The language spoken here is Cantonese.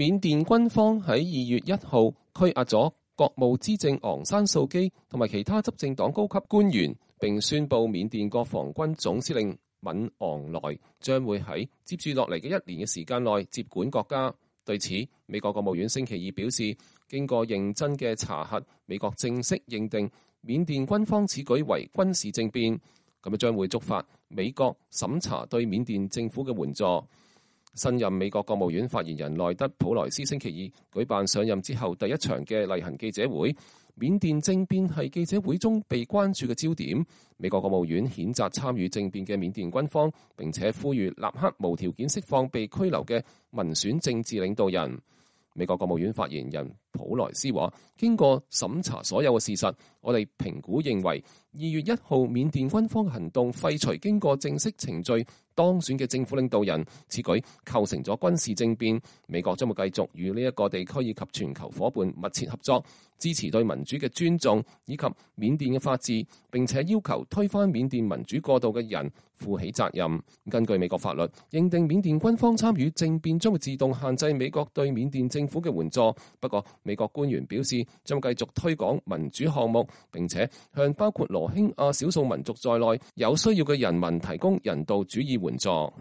緬甸軍方喺2月1號拘押咗國務資政昂山素基同埋其他執政黨高級官員，並宣布緬甸國防軍總司令敏昂萊將會喺接住落嚟嘅1年嘅時間內接管國家。對此，美國國務院星期二表示，經過認真嘅查核，美國正式認定緬甸軍方此舉為軍事政變，咁樣將會觸發美國審查對緬甸政府嘅援助。新任美國國務院發言人內德普萊斯星期二舉辦上任之後第一場嘅例行記者會，緬甸政變係記者會中被關注嘅焦點。美國國務院譴責參與政變嘅緬甸軍方，並且呼籲立刻無條件釋放被拘留嘅民選政治領導人。美國國務院發言人普萊斯話，經過審查所有嘅事實，我哋評估認為2月1號緬甸軍方行動廢除經過正式程序當選嘅政府領導人，此舉構成咗軍事政變。美國將會繼續與呢一個地區以及全球夥伴密切合作，支持對民主嘅尊重以及緬甸嘅法治，並且要求推翻緬甸民主過渡嘅人負起責任。根據美國法律，認定緬甸軍方參與政變將會自動限制美國對緬甸政府嘅援助。不過，美國官員表示將會繼續推廣民主項目，並且向包括羅興亞少數民族在內有需要嘅人民提供人道主義援助。